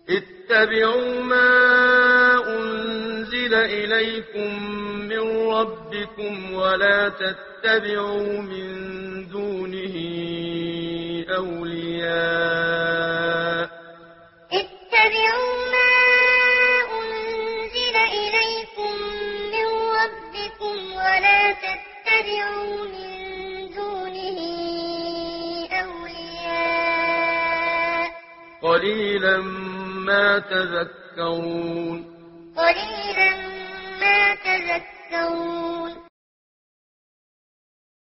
اتبعوا ما أنزل إليكم من ربكم ولا تتبعوا من دونه أولياء اتبعوا ما أنزل إليكم من ربكم ولا تتبعوا من دونه أولياء قليلا ما تذكرون قليلا ما تذكرون